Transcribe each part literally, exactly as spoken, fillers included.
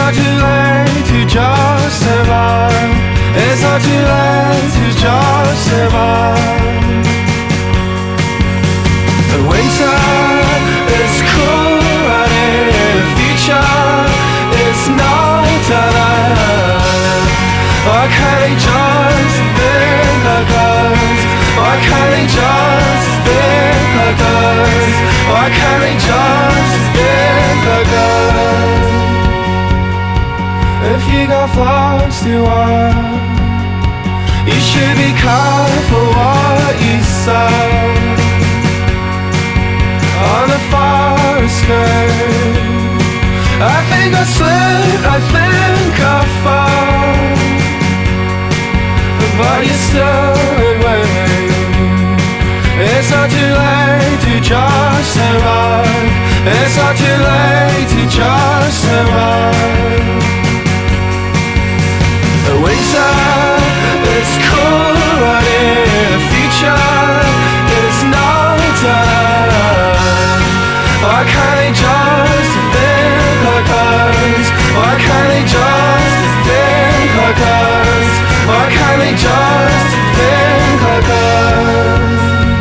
not too late to just survive. It's not too late to just survive. The winter is cruel and in the future is not alive. Why can't they just think like us? Why can't they just think like us? Why can't they just think like us? If you got flowers to wear, you should be careful what you say. On the forest skirt, I think I slipped, I think I fell, but you're still in waiting. It's not too late to just survive. It's not too late to just survive. The winter is cool and in the future is not alive. Why can't they just think like us? Why can't they just think like us? Why can't they just think like us?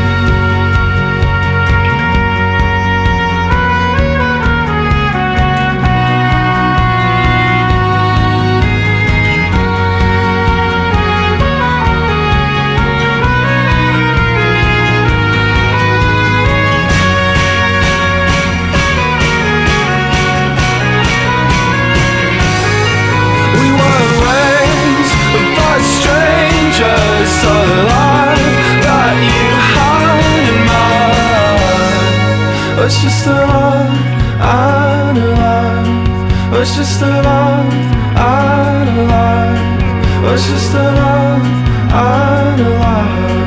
Just a life that you had in mind. It's just a life and a life. It's just a life and a life. It's just a life and a life.